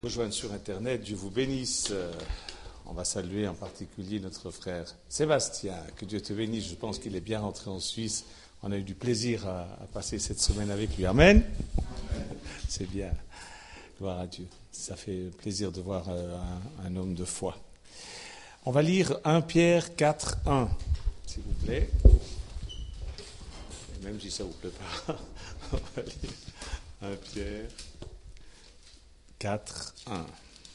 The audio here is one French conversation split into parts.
Rejoindre sur Internet, Dieu vous bénisse. On va saluer en particulier notre frère Sébastien, que Dieu te bénisse. Je pense qu'il est bien rentré en Suisse. On a eu du plaisir à passer cette semaine avec lui. Amen. C'est bien. Gloire à Dieu. Ça fait plaisir de voir un homme de foi. On va lire 1 Pierre 4, 1, s'il vous plaît. Et même si ça ne vous plaît pas, on va lire 1 Pierre 4, 1.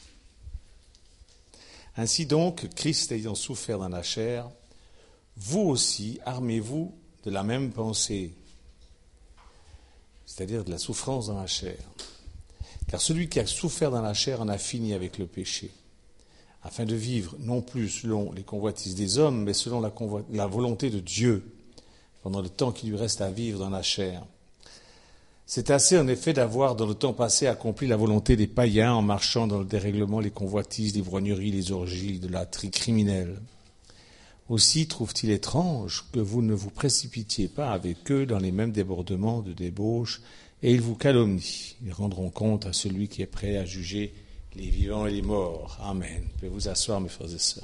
Ainsi donc, Christ ayant souffert dans la chair, vous aussi armez-vous de la même pensée, c'est-à-dire de la souffrance dans la chair. Car celui qui a souffert dans la chair en a fini avec le péché, afin de vivre non plus selon les convoitises des hommes, mais selon la volonté de Dieu, pendant le temps qui lui reste à vivre dans la chair. C'est assez en effet d'avoir dans le temps passé accompli la volonté des païens en marchant dans le dérèglement, les convoitises, l'ivrognerie, les orgies, l'idolâtrie criminelle. Aussi trouve-t-il étrange que vous ne vous précipitiez pas avec eux dans les mêmes débordements de débauche, et ils vous calomnient. Ils rendront compte à celui qui est prêt à juger les vivants et les morts. Amen. Vous pouvez vous asseoir, mes frères et sœurs.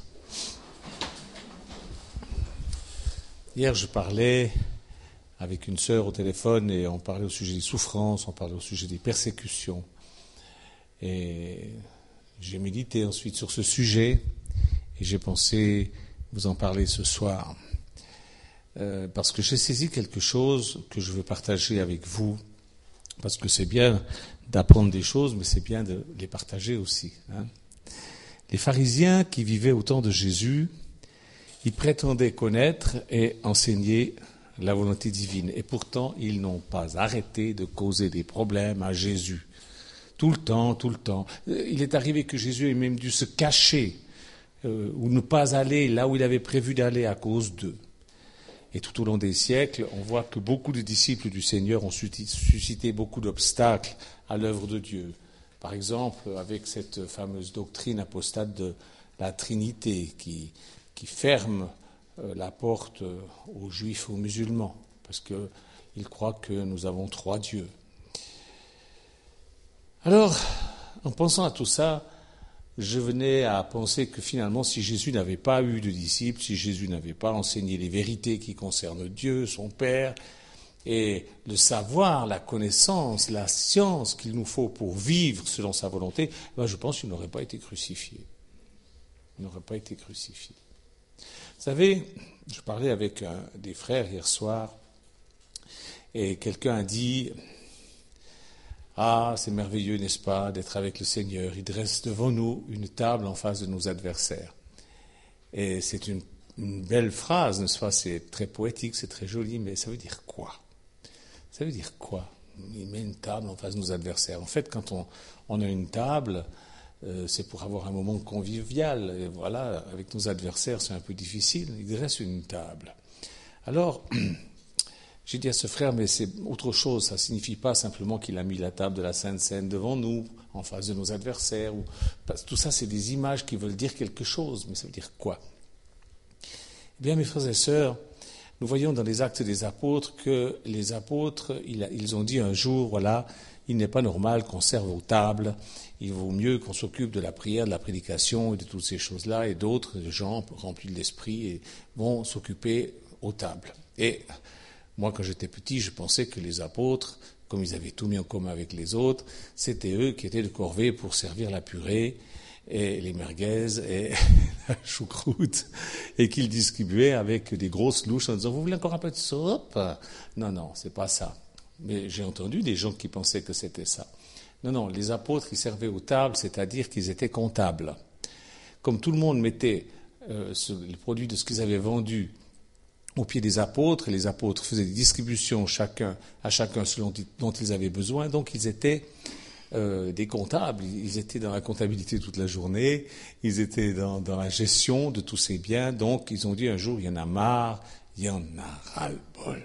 Hier, je parlais avec une sœur au téléphone et on parlait au sujet des souffrances, on parlait au sujet des persécutions. Et j'ai médité ensuite sur ce sujet et j'ai pensé vous en parler ce soir. Parce que j'ai saisi quelque chose que je veux partager avec vous, parce que c'est bien d'apprendre des choses, mais c'est bien de les partager aussi. Les pharisiens qui vivaient au temps de Jésus, ils prétendaient connaître et enseigner la volonté divine. Et pourtant, ils n'ont pas arrêté de causer des problèmes à Jésus. Tout le temps. Il est arrivé que Jésus ait même dû se cacher ou ne pas aller là où il avait prévu d'aller à cause d'eux. Et tout au long des siècles, on voit que beaucoup de disciples du Seigneur ont suscité beaucoup d'obstacles à l'œuvre de Dieu. Par exemple, avec cette fameuse doctrine apostate de la Trinité qui ferme la porte aux juifs, aux musulmans, parce qu'ils croient que nous avons trois dieux. Alors, en pensant à tout ça, je venais à penser que finalement, si Jésus n'avait pas eu de disciples, si Jésus n'avait pas enseigné les vérités qui concernent Dieu, son Père, et le savoir, la connaissance, la science qu'il nous faut pour vivre selon sa volonté, je pense qu'il n'aurait pas été crucifié. Il n'aurait pas été crucifié. Vous savez, je parlais avec des frères hier soir et quelqu'un a dit « Ah, c'est merveilleux, n'est-ce pas, d'être avec le Seigneur. Il dresse devant nous une table en face de nos adversaires. » Et c'est une belle phrase, n'est-ce pas? C'est très poétique, c'est très joli, mais ça veut dire quoi? Ça veut dire quoi? Il met une table en face de nos adversaires. En fait, quand on a une table, c'est pour avoir un moment convivial. Et voilà, avec nos adversaires, c'est un peu difficile. Il dresse une table. Alors, j'ai dit à ce frère, mais c'est autre chose. Ça ne signifie pas simplement qu'il a mis la table de la Sainte Seine devant nous, en face de nos adversaires. Tout ça, c'est des images qui veulent dire quelque chose. Mais ça veut dire quoi? Eh bien, mes frères et sœurs, nous voyons dans les Actes des Apôtres que les apôtres, ils ont dit un jour, voilà, il n'est pas normal qu'on serve aux tables, il vaut mieux qu'on s'occupe de la prière, de la prédication et de toutes ces choses-là, et d'autres gens remplis de l'esprit vont s'occuper aux tables. Et moi, quand j'étais petit, je pensais que les apôtres, comme ils avaient tout mis en commun avec les autres, c'était eux qui étaient de corvée pour servir la purée et les merguez et la choucroute, et qu'ils distribuaient avec des grosses louches en disant « Vous voulez encore un peu de soupe ?» Non, c'est pas ça. Mais j'ai entendu des gens qui pensaient que c'était ça. Non, les apôtres, ils servaient aux tables, c'est-à-dire qu'ils étaient comptables. Comme tout le monde mettait les produits de ce qu'ils avaient vendu au pied des apôtres, et les apôtres faisaient des distributions à chacun selon dont ils avaient besoin, donc ils étaient des comptables, ils étaient dans la comptabilité toute la journée, ils étaient dans la gestion de tous ces biens, donc ils ont dit un jour, il y en a marre, il y en a ras-le-bol.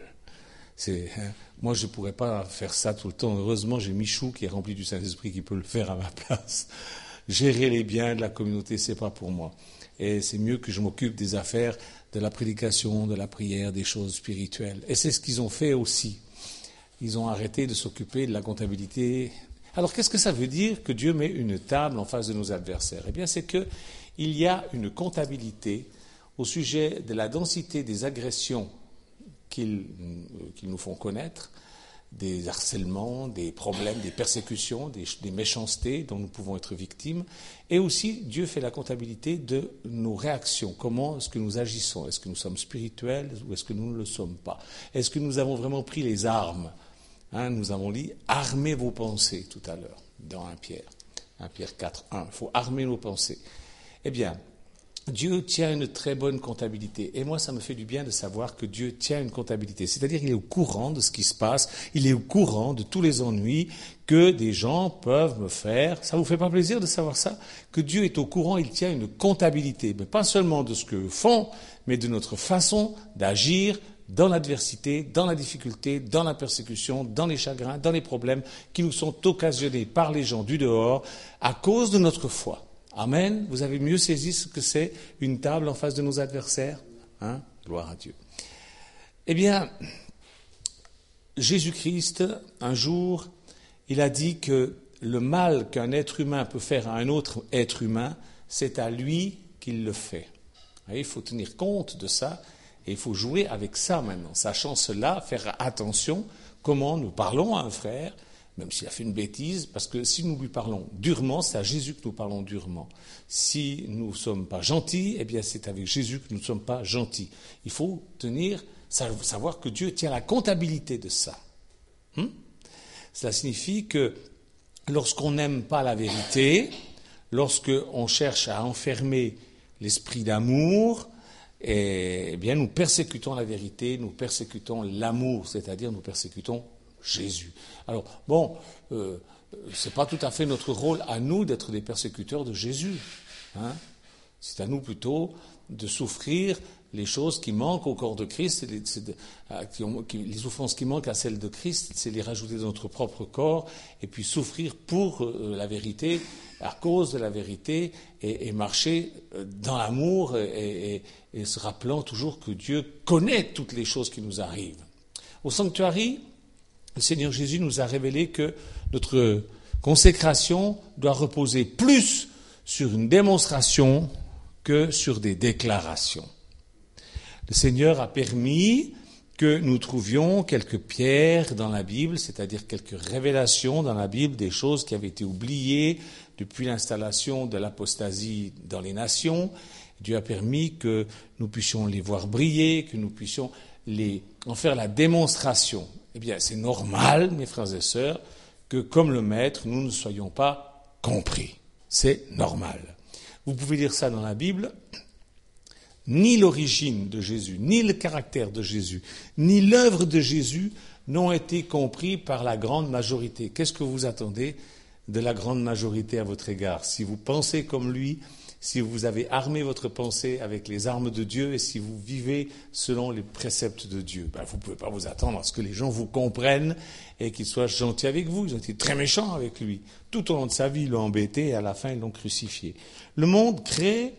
Moi, je ne pourrais pas faire ça tout le temps. Heureusement, j'ai Michou qui est rempli du Saint-Esprit qui peut le faire à ma place. Gérer les biens de la communauté, c'est pas pour moi. Et c'est mieux que je m'occupe des affaires de la prédication, de la prière, des choses spirituelles. Et c'est ce qu'ils ont fait aussi. Ils ont arrêté de s'occuper de la comptabilité. Alors, qu'est-ce que ça veut dire que Dieu met une table en face de nos adversaires? Eh bien, c'est qu'il y a une comptabilité au sujet de la densité des agressions qu'ils nous font connaître, des harcèlements, des problèmes, des persécutions, des méchancetés dont nous pouvons être victimes. Et aussi, Dieu fait la comptabilité de nos réactions. Comment est-ce que nous agissons? Est-ce que nous sommes spirituels ou est-ce que nous ne le sommes pas? Est-ce que nous avons vraiment pris les armes? Nous avons dit « armez vos pensées » tout à l'heure, dans 1 Pierre 4, 1. Il faut armer nos pensées. Eh bien, Dieu tient une très bonne comptabilité. Et moi, ça me fait du bien de savoir que Dieu tient une comptabilité. C'est-à-dire qu'il est au courant de ce qui se passe, il est au courant de tous les ennuis que des gens peuvent me faire. Ça vous fait pas plaisir de savoir ça? Que Dieu est au courant, il tient une comptabilité. Mais pas seulement de ce qu'eux font, mais de notre façon d'agir dans l'adversité, dans la difficulté, dans la persécution, dans les chagrins, dans les problèmes qui nous sont occasionnés par les gens du dehors à cause de notre foi. Amen. Vous avez mieux saisi ce que c'est une table en face de nos adversaires? Gloire à Dieu. Eh bien, Jésus-Christ, un jour, il a dit que le mal qu'un être humain peut faire à un autre être humain, c'est à lui qu'il le fait. Il faut tenir compte de ça et il faut jouer avec ça maintenant. Sachant cela, faire attention comment nous parlons à un frère, même s'il a fait une bêtise, parce que si nous lui parlons durement, c'est à Jésus que nous parlons durement. Si nous ne sommes pas gentils, eh bien c'est avec Jésus que nous ne sommes pas gentils. Il faut savoir que Dieu tient la comptabilité de ça. Cela signifie que lorsqu'on n'aime pas la vérité, lorsqu'on cherche à enfermer l'esprit d'amour, eh bien nous persécutons la vérité, nous persécutons l'amour, c'est-à-dire nous persécutons Jésus. Alors, c'est pas tout à fait notre rôle à nous d'être des persécuteurs de Jésus. C'est à nous plutôt de souffrir les choses qui manquent au corps de Christ, les souffrances qui manquent à celles de Christ, c'est les rajouter dans notre propre corps, et puis souffrir pour la vérité, à cause de la vérité, et marcher dans l'amour, et se rappelant toujours que Dieu connaît toutes les choses qui nous arrivent. Au Sanctuary, le Seigneur Jésus nous a révélé que notre consécration doit reposer plus sur une démonstration que sur des déclarations. Le Seigneur a permis que nous trouvions quelques pierres dans la Bible, c'est-à-dire quelques révélations dans la Bible, des choses qui avaient été oubliées depuis l'installation de l'apostasie dans les nations. Dieu a permis que nous puissions les voir briller, que nous puissions en faire la démonstration. Eh bien, c'est normal, mes frères et sœurs, que comme le Maître, nous ne soyons pas compris. C'est normal. Vous pouvez lire ça dans la Bible. Ni l'origine de Jésus, ni le caractère de Jésus, ni l'œuvre de Jésus n'ont été compris par la grande majorité. Qu'est-ce que vous attendez de la grande majorité à votre égard? Si vous pensez comme lui, si vous avez armé votre pensée avec les armes de Dieu et si vous vivez selon les préceptes de Dieu, vous ne pouvez pas vous attendre à ce que les gens vous comprennent et qu'ils soient gentils avec vous. Ils ont été très méchants avec lui. Tout au long de sa vie, ils l'ont embêté et à la fin, ils l'ont crucifié. Le monde créé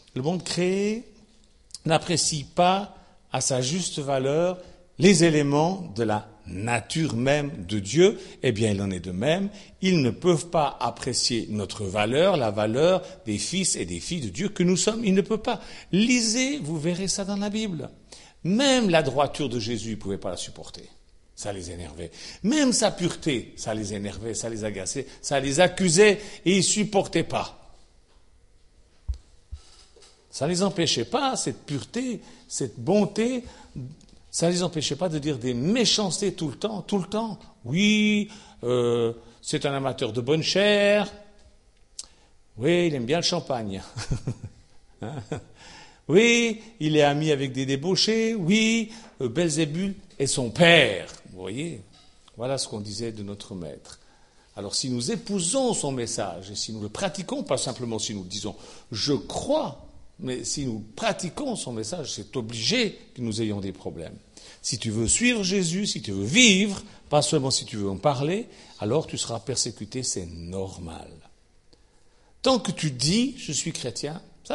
n'apprécie pas à sa juste valeur les éléments de la nature même de Dieu. Eh bien, il en est de même. Ils ne peuvent pas apprécier notre valeur, la valeur des fils et des filles de Dieu que nous sommes. Ils ne peuvent pas. Lisez, vous verrez ça dans la Bible. Même la droiture de Jésus, ils ne pouvaient pas la supporter. Ça les énervait. Même sa pureté, ça les énervait, ça les agaçait, ça les accusait et ils ne supportaient pas. Ça ne les empêchait pas, cette pureté, cette bonté, ça ne les empêchait pas de dire des méchancetés tout le temps. Oui, c'est un amateur de bonne chair. Oui, il aime bien le champagne. Oui, il est ami avec des débauchés. Oui, Belzébul est son père. Vous voyez, voilà ce qu'on disait de notre maître. Alors si nous épousons son message et si nous le pratiquons, pas simplement si nous disons « je crois », mais si nous pratiquons son message, c'est obligé que nous ayons des problèmes. Si tu veux suivre Jésus, si tu veux vivre, pas seulement si tu veux en parler, alors tu seras persécuté, c'est normal. Tant que tu dis « je suis chrétien »,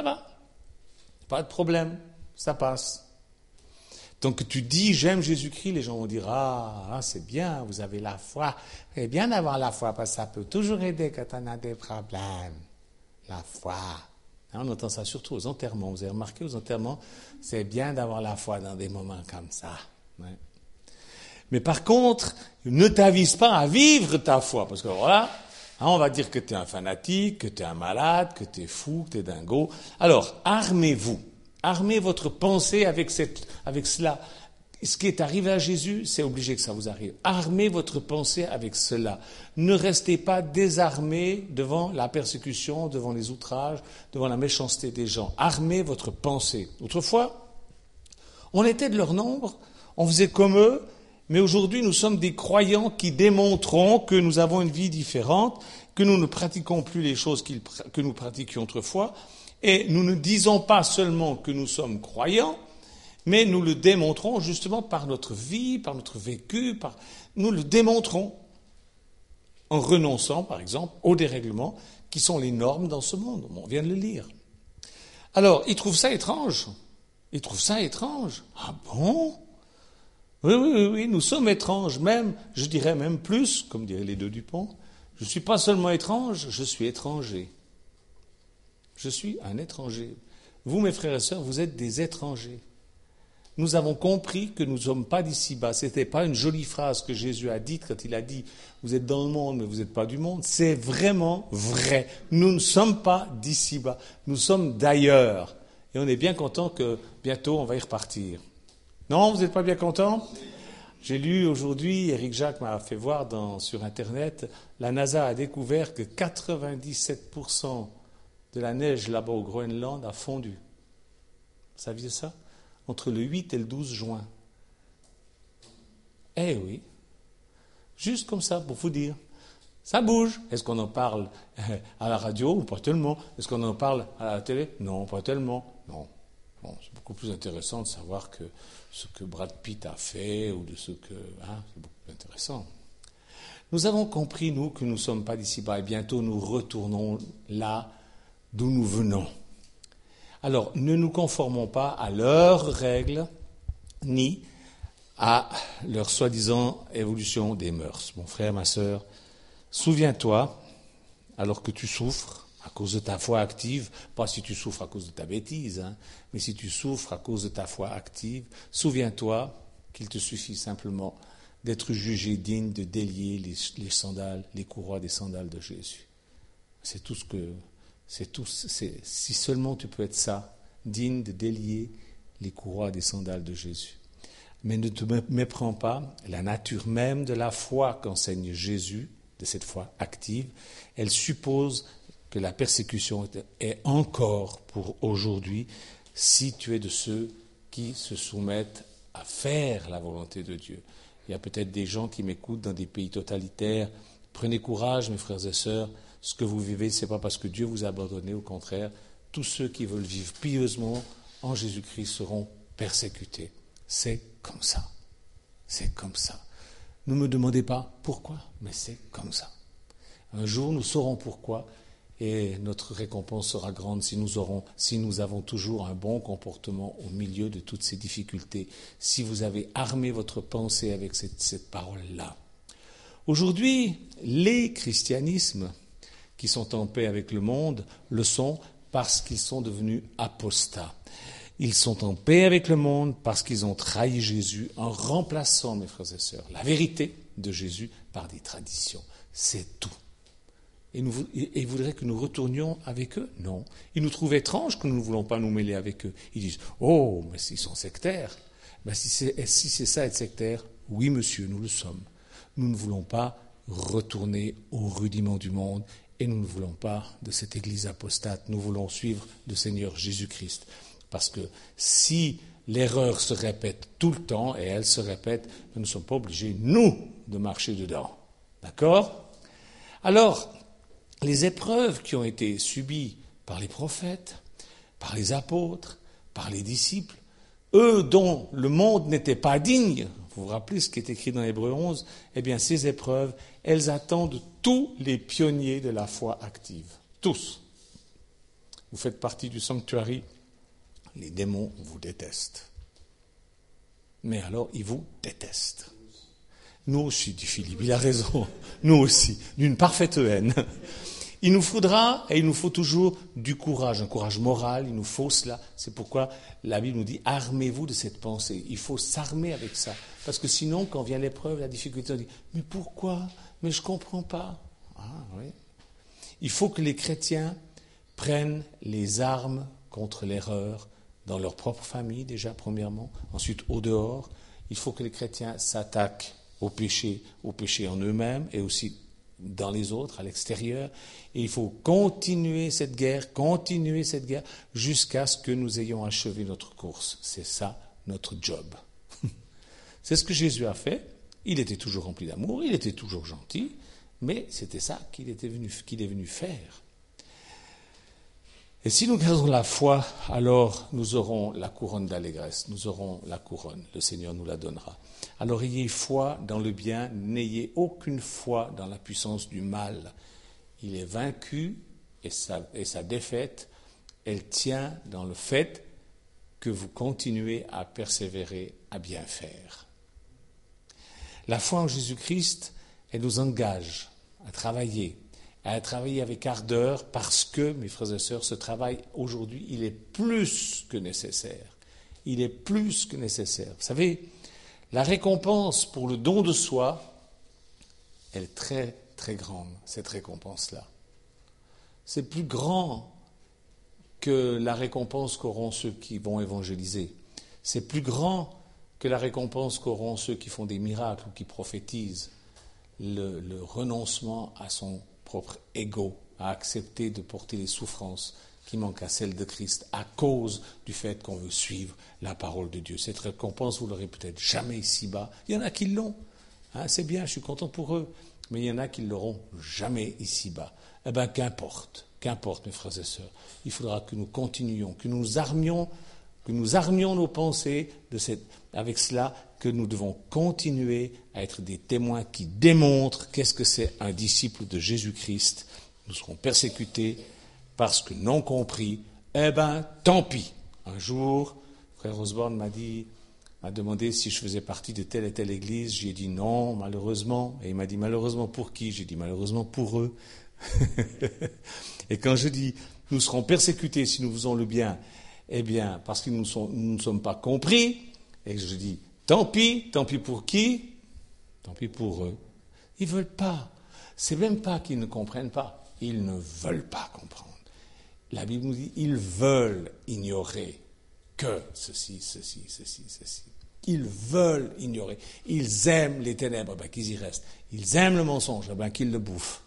ça va. Pas de problème, ça passe. Donc que tu dis j'aime Jésus-Christ, les gens vont dire c'est bien, vous avez la foi. C'est bien d'avoir la foi parce que ça peut toujours aider quand on a des problèmes. La foi. On entend ça surtout aux enterrements. Vous avez remarqué aux enterrements, c'est bien d'avoir la foi dans des moments comme ça. Ouais. Mais par contre, ne t'avise pas à vivre ta foi. Parce que voilà, on va dire que tu es un fanatique, que tu es un malade, que tu es fou, que tu es dingo. Alors, armez-vous. Armez votre pensée avec cela. Ce qui est arrivé à Jésus, c'est obligé que ça vous arrive. Armez votre pensée avec cela. Ne restez pas désarmés devant la persécution, devant les outrages, devant la méchanceté des gens. Armez votre pensée. Autrefois, on était de leur nombre, on faisait comme eux, mais aujourd'hui nous sommes des croyants qui démontrons que nous avons une vie différente, que nous ne pratiquons plus les choses que nous pratiquions autrefois, et nous ne disons pas seulement que nous sommes croyants, mais nous le démontrons justement par notre vie, par notre vécu, nous le démontrons en renonçant, par exemple, aux dérèglements qui sont les normes dans ce monde. On vient de le lire. Alors, ils trouvent ça étrange. Ils trouvent ça étrange. Ah bon ? Oui, nous sommes étranges, même, je dirais même plus, comme diraient les deux Dupont. Je ne suis pas seulement étrange, je suis étranger. Je suis un étranger. Vous, mes frères et sœurs, vous êtes des étrangers. Nous avons compris que nous ne sommes pas d'ici-bas. Ce n'était pas une jolie phrase que Jésus a dite quand il a dit « Vous êtes dans le monde, mais vous n'êtes pas du monde ». C'est vraiment vrai. Nous ne sommes pas d'ici-bas. Nous sommes d'ailleurs. Et on est bien content que bientôt on va y repartir. Non, vous n'êtes pas bien content ? J'ai lu aujourd'hui, Éric Jacques m'a fait voir sur Internet, la NASA a découvert que 97% de la neige là-bas au Groenland a fondu. Vous saviez ça ? Entre le 8 et le 12 juin. Eh oui, juste comme ça, pour vous dire. Ça bouge. Est-ce qu'on en parle à la radio ou pas tellement ? Est-ce qu'on en parle à la télé ? Non, pas tellement. Non. Bon, c'est beaucoup plus intéressant de savoir que ce que Brad Pitt a fait ou de ce que... c'est beaucoup plus intéressant. Nous avons compris, nous, que nous ne sommes pas d'ici-bas et bientôt nous retournons là d'où nous venons. Alors, ne nous conformons pas à leurs règles, ni à leur soi-disant évolution des mœurs. Mon frère, ma sœur, souviens-toi, alors que tu souffres à cause de ta foi active, pas si tu souffres à cause de ta bêtise, mais si tu souffres à cause de ta foi active, souviens-toi qu'il te suffit simplement d'être jugé digne de délier les sandales, les courroies des sandales de Jésus. C'est tout ce que... si seulement tu peux être ça, digne de délier les courroies des sandales de Jésus. Mais ne te méprends pas, la nature même de la foi qu'enseigne Jésus, de cette foi active, elle suppose que la persécution est encore pour aujourd'hui si tu es de ceux qui se soumettent à faire la volonté de Dieu. Il y a peut-être des gens qui m'écoutent dans des pays totalitaires. Prenez courage, mes frères et sœurs. Ce que vous vivez, ce n'est pas parce que Dieu vous a abandonné, au contraire. Tous ceux qui veulent vivre pieusement en Jésus-Christ seront persécutés. C'est comme ça. C'est comme ça. Ne me demandez pas pourquoi, mais c'est comme ça. Un jour, nous saurons pourquoi et notre récompense sera grande si nous avons toujours un bon comportement au milieu de toutes ces difficultés, si vous avez armé votre pensée avec cette parole-là. Aujourd'hui, les christianismes qui sont en paix avec le monde le sont parce qu'ils sont devenus apostats. Ils sont en paix avec le monde parce qu'ils ont trahi Jésus en remplaçant, mes frères et sœurs, la vérité de Jésus par des traditions. C'est tout. Et ils voudraient que nous retournions avec eux ? Non. Ils nous trouvent étranges que nous ne voulons pas nous mêler avec eux. Ils disent « Oh, mais ils sont sectaires. » Si c'est ça être sectaire, oui monsieur, nous le sommes. Nous ne voulons pas retourner aux rudiments du monde et nous ne voulons pas de cette église apostate. Nous voulons suivre le Seigneur Jésus-Christ. Parce que si l'erreur se répète tout le temps, et elle se répète, nous ne sommes pas obligés, nous, de marcher dedans. D'accord ? Alors, les épreuves qui ont été subies par les prophètes, par les apôtres, par les disciples, eux dont le monde n'était pas digne, vous vous rappelez ce qui est écrit dans Hébreux 11, eh bien ces épreuves, elles attendent tous les pionniers de la foi active. Tous. Vous faites partie du sanctuary, les démons vous détestent. mais alors il vous déteste. Nous aussi, dit Philippe, il a raison, nous aussi, d'une parfaite haine. Il nous faudra, et il nous faut toujours du courage, un courage moral, il nous faut cela. C'est pourquoi la Bible nous dit, armez-vous de cette pensée. Il faut s'armer avec ça. Parce que sinon, quand vient l'épreuve, la difficulté, on dit, mais pourquoi? Mais je ne comprends pas. Ah oui. Il faut que les chrétiens prennent les armes contre l'erreur dans leur propre famille, déjà, premièrement. Ensuite, au dehors. Il faut que les chrétiens s'attaquent au péché en eux-mêmes et aussi dans les autres, à l'extérieur. Et il faut continuer cette guerre jusqu'à ce que nous ayons achevé notre course. C'est ça, notre job. C'est ce que Jésus a fait. Il était toujours rempli d'amour, il était toujours gentil, mais c'était ça qu'il est venu faire. Et si nous gardons la foi, alors nous aurons la couronne d'allégresse, nous aurons la couronne, le Seigneur nous la donnera. Alors ayez foi dans le bien, n'ayez aucune foi dans la puissance du mal. Il est vaincu et sa défaite, elle tient dans le fait que vous continuez à persévérer, à bien faire. La foi en Jésus-Christ, elle nous engage à travailler avec ardeur parce que, mes frères et sœurs, ce travail aujourd'hui, il est plus que nécessaire. Il est plus que nécessaire. Vous savez, la récompense pour le don de soi, elle est très, très grande, cette récompense-là. C'est plus grand que la récompense qu'auront ceux qui vont évangéliser. C'est plus grand que la récompense qu'auront ceux qui font des miracles ou qui prophétisent. Le renoncement à son propre ego, à accepter de porter les souffrances qui manquent à celles de Christ à cause du fait qu'on veut suivre la parole de Dieu. Cette récompense, vous l'aurez peut-être jamais ici-bas. Il y en a qui l'ont. C'est bien, je suis content pour eux. Mais il y en a qui ne l'auront jamais ici-bas. Eh bien, qu'importe, mes frères et sœurs. Il faudra que nous continuions, que nous armions nos pensées avec cela, que nous devons continuer à être des témoins qui démontrent qu'est-ce que c'est un disciple de Jésus-Christ. Nous serons persécutés parce que non compris. Eh bien, tant pis. Un jour, frère Osborne m'a demandé si je faisais partie de telle et telle église. J'ai dit non, malheureusement. Et il m'a dit malheureusement pour qui? J'ai dit malheureusement pour eux. Et quand je dis nous serons persécutés si nous faisons le bien, eh bien, parce que nous ne sommes pas compris, et je dis tant pis pour qui? Tant pis pour eux. Ils ne veulent pas. C'est même pas qu'ils ne comprennent pas. Ils ne veulent pas comprendre. La Bible nous dit ils veulent ignorer que ceci. Ils veulent ignorer. Ils aiment les ténèbres, qu'ils y restent. Ils aiment le mensonge, qu'ils le bouffent.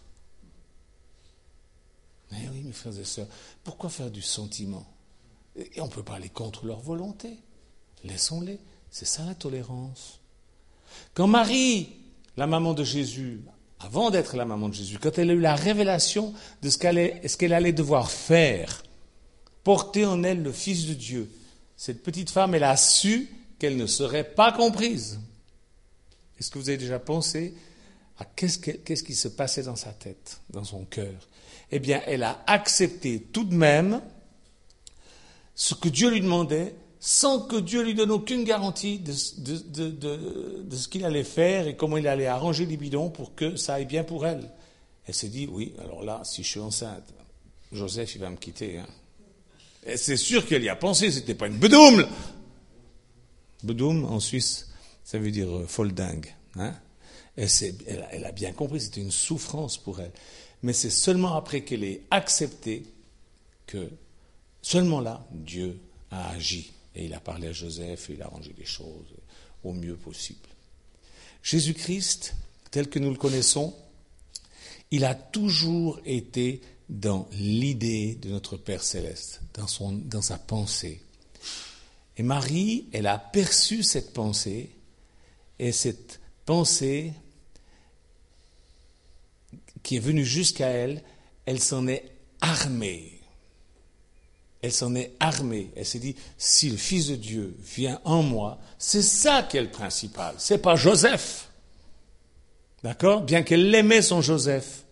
Mais oui, mes frères et sœurs, pourquoi faire du sentiment? Et on ne peut pas aller contre leur volonté. Laissons-les. C'est ça la tolérance. Quand Marie, la maman de Jésus, avant d'être la maman de Jésus, quand elle a eu la révélation de ce qu'elle allait devoir faire, porter en elle le Fils de Dieu, cette petite femme, elle a su qu'elle ne serait pas comprise. Est-ce que vous avez déjà pensé à qu'est-ce qui se passait dans sa tête, dans son cœur? Eh bien, elle a accepté tout de même ce que Dieu lui demandait, sans que Dieu lui donne aucune garantie de ce qu'il allait faire et comment il allait arranger les bidons pour que ça aille bien pour elle. Elle s'est dit, oui, alors là, si je suis enceinte, Joseph, il va me quitter. Et c'est sûr qu'elle y a pensé, c'était pas une bedoum. Bedoum, en Suisse, ça veut dire folle dingue. Elle a bien compris, c'était une souffrance pour elle. Mais c'est seulement après qu'elle ait accepté que, seulement là, Dieu a agi. Et il a parlé à Joseph et il a arrangé les choses au mieux possible. Jésus-Christ, tel que nous le connaissons, il a toujours été dans l'idée de notre Père Céleste, dans sa pensée. Et Marie, elle a perçu cette pensée, et cette pensée qui est venue jusqu'à elle, elle s'en est armée. Elle s'en est armée. Elle s'est dit, si le Fils de Dieu vient en moi, c'est ça qui est le principal. C'est pas Joseph. D'accord? Bien qu'elle l'aimait son Joseph.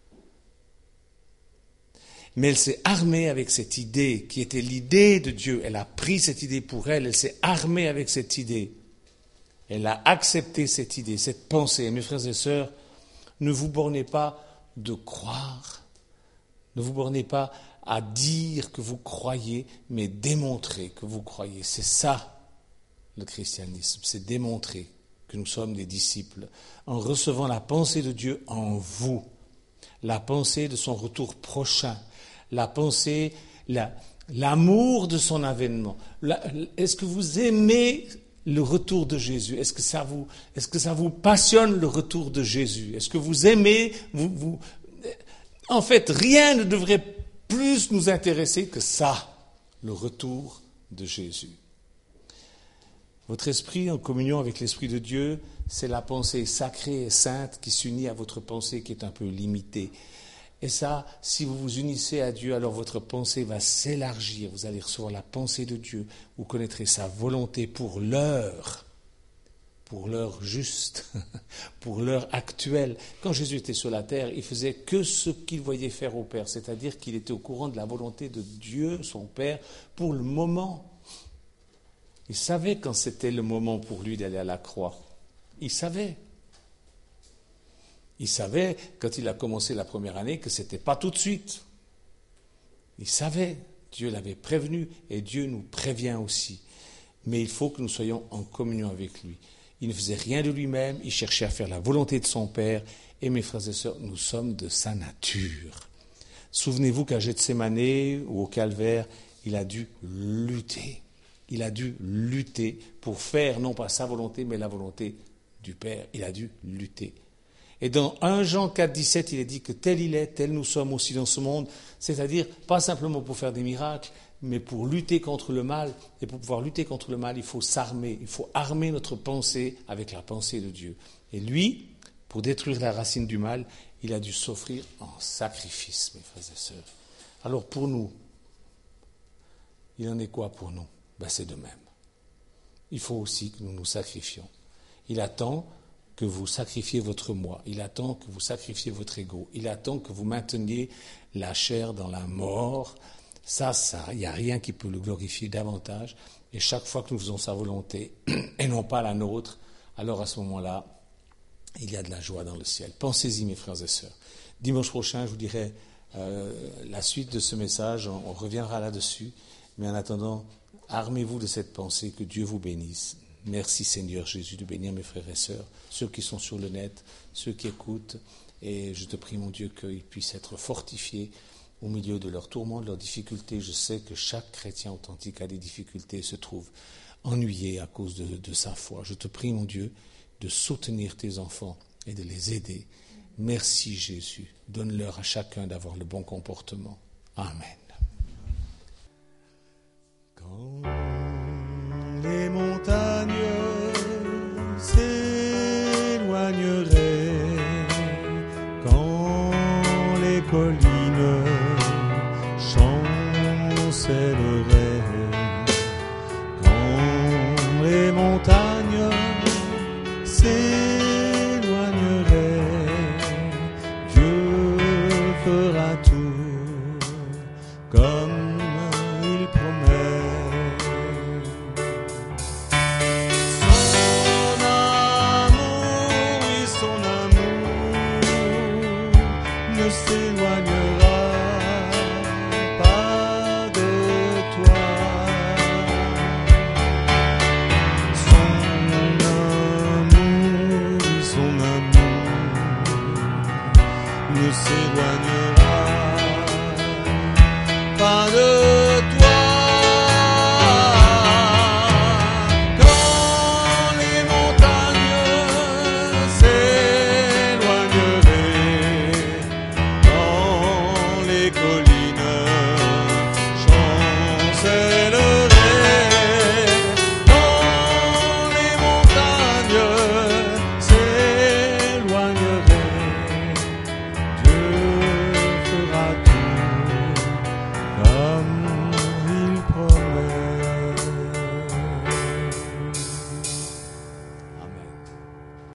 Mais elle s'est armée avec cette idée qui était l'idée de Dieu. Elle a pris cette idée pour elle. Elle s'est armée avec cette idée. Elle a accepté cette idée, cette pensée. Et mes frères et sœurs, ne vous bornez pas de croire, ne vous bornez pas à dire que vous croyez, mais démontrer que vous croyez. C'est ça le christianisme, c'est démontrer que nous sommes des disciples en recevant la pensée de Dieu en vous, la pensée de son retour prochain, la pensée, l'amour de son avènement. Est-ce que vous aimez le retour de Jésus? Est-ce que ça vous passionne le retour de Jésus? Est-ce que vous aimez, En fait, rien ne devrait plus nous intéresser que ça, le retour de Jésus. Votre esprit en communion avec l'Esprit de Dieu, c'est la pensée sacrée et sainte qui s'unit à votre pensée qui est un peu limitée. Et ça, si vous vous unissez à Dieu, alors votre pensée va s'élargir. Vous allez recevoir la pensée de Dieu. Vous connaîtrez sa volonté pour l'heure juste, pour l'heure actuelle. Quand Jésus était sur la terre, il faisait que ce qu'il voyait faire au Père, c'est-à-dire qu'il était au courant de la volonté de Dieu, son Père, pour le moment. Il savait quand c'était le moment pour lui d'aller à la croix. Il savait. Il savait, quand il a commencé la première année, que ce n'était pas tout de suite. Il savait. Dieu l'avait prévenu et Dieu nous prévient aussi. Mais il faut que nous soyons en communion avec lui. Il ne faisait rien de lui-même, il cherchait à faire la volonté de son Père. Et mes frères et sœurs, nous sommes de sa nature. Souvenez-vous qu'à Gethsémanée ou au Calvaire, il a dû lutter. Il a dû lutter pour faire non pas sa volonté, mais la volonté du Père. Il a dû lutter. Et dans 1 Jean 4, 17, il est dit que tel il est, tel nous sommes aussi dans ce monde, c'est-à-dire pas simplement pour faire des miracles, mais pour lutter contre le mal. Et pour pouvoir lutter contre le mal, il faut s'armer, il faut armer notre pensée avec la pensée de Dieu. Et lui, pour détruire la racine du mal, il a dû s'offrir en sacrifice, mes frères et sœurs. Alors pour nous, il en est quoi pour nous? C'est de même. Il faut aussi que nous nous sacrifions. Il attend que vous sacrifiez votre moi. Il attend que vous sacrifiez votre ego. Il attend que vous mainteniez la chair dans la mort. Ça, il n'y a rien qui peut le glorifier davantage. Et chaque fois que nous faisons sa volonté, et non pas la nôtre, alors à ce moment-là, il y a de la joie dans le ciel. Pensez-y, mes frères et sœurs. Dimanche prochain, je vous dirai la suite de ce message. On reviendra là-dessus. Mais en attendant, armez-vous de cette pensée, que Dieu vous bénisse. Merci Seigneur Jésus de bénir mes frères et sœurs, ceux qui sont sur le net, ceux qui écoutent. Et je te prie mon Dieu qu'ils puissent être fortifiés au milieu de leurs tourments, de leurs difficultés. Je sais que chaque chrétien authentique a des difficultés et se trouve ennuyé à cause de sa foi. Je te prie mon Dieu de soutenir tes enfants et de les aider. Merci Jésus. Donne-leur à chacun d'avoir le bon comportement. Amen. Quand les montagnes s'éloigneraient, quand les collines chancelleraient, quand les montagnes s'éloigneraient, Dieu fera tout comme il promet. S'éloignera pas de toi. Son amour ne s'éloignera pas de